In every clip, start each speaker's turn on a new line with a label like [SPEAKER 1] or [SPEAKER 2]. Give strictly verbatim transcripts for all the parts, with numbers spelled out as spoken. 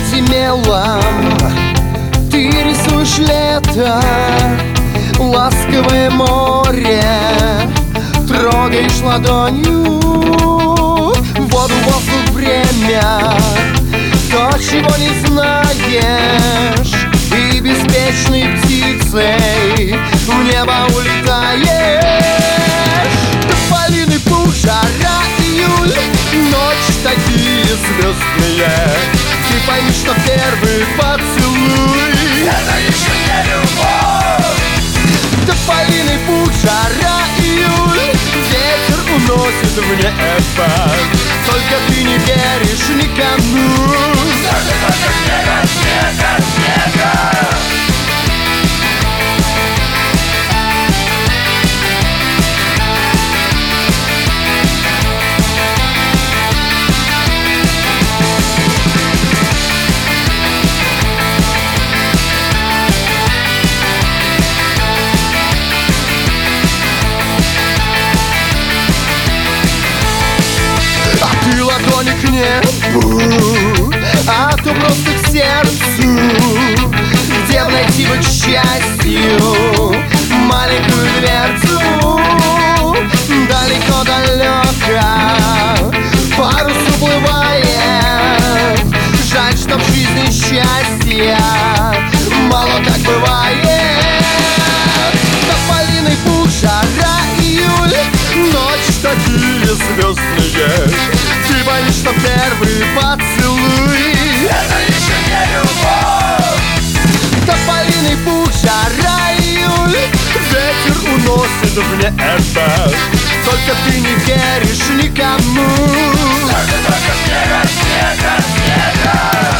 [SPEAKER 1] цвете мелом ты рисуешь лето, ласковое море трогаешь ладонью, воду, воздух, время, то, чего не знаешь, и беспечной птицей в небо улетаешь. Тополиный пух, жара, июль, ночь такие звездные. Ты пойми, что первый поцелуй — это еще не любовь. Тополиный пух, жара, июль, ветер уносит в небо. Только ты не веришь никому. Только, только снега, снега, снега. Ты ладони к небу, а то просто к сердцу, где б найти бы к счастью маленькую дверцу. Далеко-далеко парус уплывает. Жаль, что в жизни счастья мало так бывает. Тополиный пух, жара, июль, ночь такие звездные. Ты пойми, что первый поцелуй — это еще не любовь. Тополиный пух, жара, июль, ветер уносит в небо. Только ты не веришь никому. Только, только снега, снега, снега.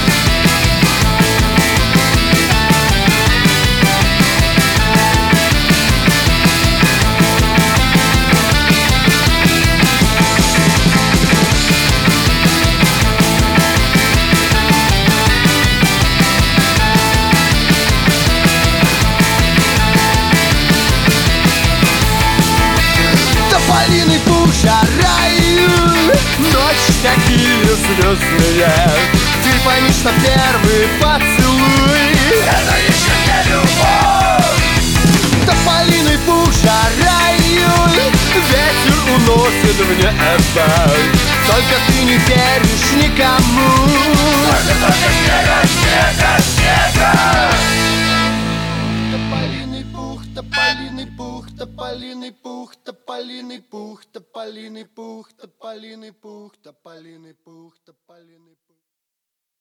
[SPEAKER 1] Тополиный пух, жара, июль, ночь такие звездные. Ты пойми, что первый поцелуй — это еще не любовь. Тополиный пух, жара, июль, ветер уносит в небо. Только ты не веришь никому. Только, только снега, снега, снега. Тополиный пух, тополиный пух, тополиный пух, тополиный пух, тополиный пух, тополиный пух, тополиный пух, тополиный пух.